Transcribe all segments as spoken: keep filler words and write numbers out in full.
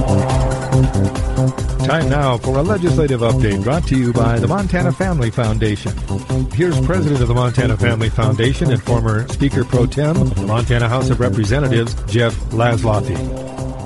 Time now for a legislative update brought to you by the Montana Family Foundation. Here's President of the Montana Family Foundation and former Speaker Pro Tem of the Montana House of Representatives, Jeff Laszloffy.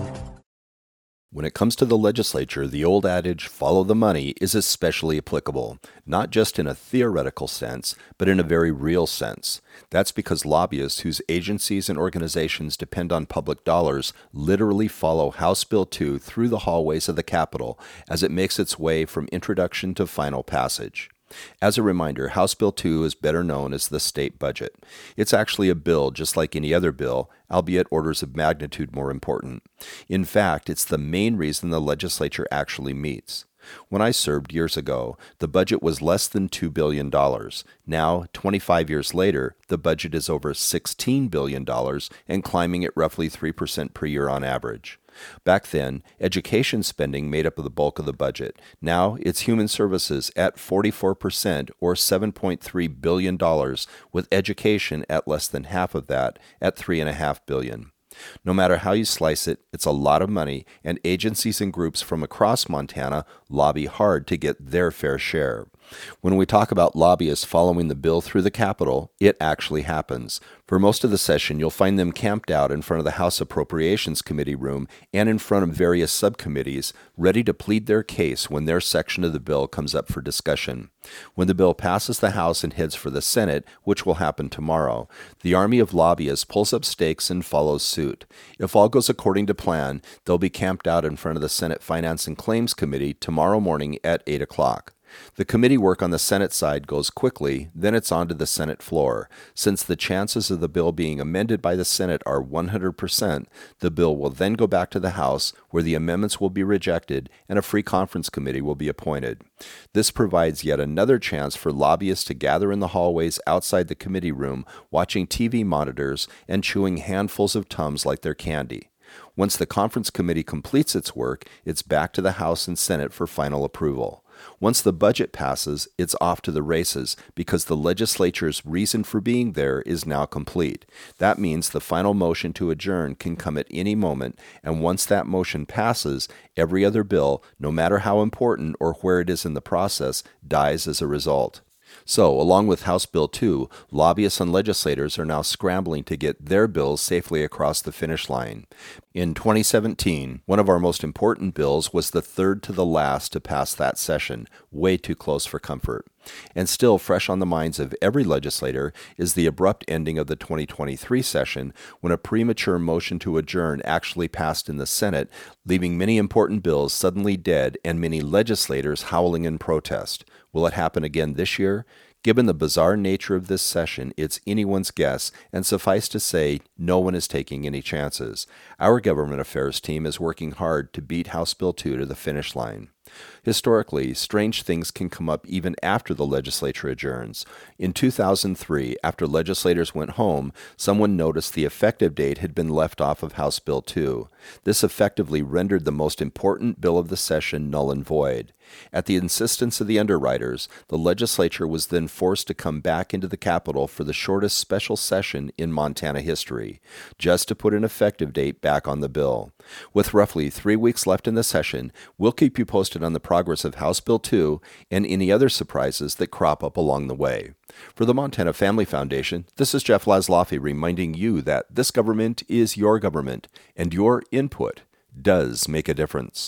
When it comes to the legislature, the old adage, follow the money, is especially applicable, not just in a theoretical sense, but in a very real sense. That's because lobbyists whose agencies and organizations depend on public dollars literally follow House Bill two through the hallways of the Capitol as it makes its way from introduction to final passage. As a reminder, House Bill two is better known as the state budget. It's actually a bill just like any other bill, albeit orders of magnitude more important. In fact, it's the main reason the legislature actually meets. When I served years ago, the budget was less than two billion dollars. Now, twenty-five years later, the budget is over sixteen billion dollars and climbing at roughly three percent per year on average. Back then, education spending made up the bulk of the budget. Now, it's human services at forty-four percent or seven point three billion dollars, with education at less than half of that at three point five billion dollars. No matter how you slice it, it's a lot of money, and agencies and groups from across Montana lobby hard to get their fair share. When we talk about lobbyists following the bill through the Capitol, it actually happens. For most of the session, you'll find them camped out in front of the House Appropriations Committee room and in front of various subcommittees, ready to plead their case when their section of the bill comes up for discussion. When the bill passes the House and heads for the Senate, which will happen tomorrow, the army of lobbyists pulls up stakes and follows suit. If all goes according to plan, they'll be camped out in front of the Senate Finance and Claims Committee tomorrow morning at eight o'clock. The committee work on the Senate side goes quickly, then it's on to the Senate floor. Since the chances of the bill being amended by the Senate are one hundred percent, the bill will then go back to the House, where the amendments will be rejected and a free conference committee will be appointed. This provides yet another chance for lobbyists to gather in the hallways outside the committee room, watching T V monitors and chewing handfuls of Tums like they're candy. Once the conference committee completes its work, it's back to the House and Senate for final approval. Once the budget passes, it's off to the races because the legislature's reason for being there is now complete. That means the final motion to adjourn can come at any moment, and once that motion passes, every other bill, no matter how important or where it is in the process, dies as a result. So, along with House Bill two, lobbyists and legislators are now scrambling to get their bills safely across the finish line. In twenty seventeen, one of our most important bills was the third to the last to pass that session, way too close for comfort. And still fresh on the minds of every legislator is the abrupt ending of the twenty twenty-three session when a premature motion to adjourn actually passed in the Senate, leaving many important bills suddenly dead and many legislators howling in protest. Will it happen again this year? Given the bizarre nature of this session, it's anyone's guess, and suffice to say, no one is taking any chances. Our government affairs team is working hard to beat House Bill two to the finish line. Historically, strange things can come up even after the legislature adjourns. In two thousand three, after legislators went home, someone noticed the effective date had been left off of House Bill two. This effectively rendered the most important bill of the session null and void. At the insistence of the underwriters, the legislature was then forced to come back into the Capitol for the shortest special session in Montana history, just to put an effective date back on the bill. With roughly three weeks left in the session, we'll keep you posted on the progress of House Bill two and any other surprises that crop up along the way. For the Montana Family Foundation, this is Jeff Laszloffy reminding you that this government is your government, and your input does make a difference.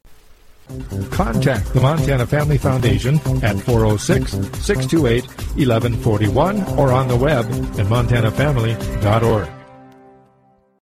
Contact the Montana Family Foundation at four oh six, six two eight, one one four one or on the web at montana family dot org.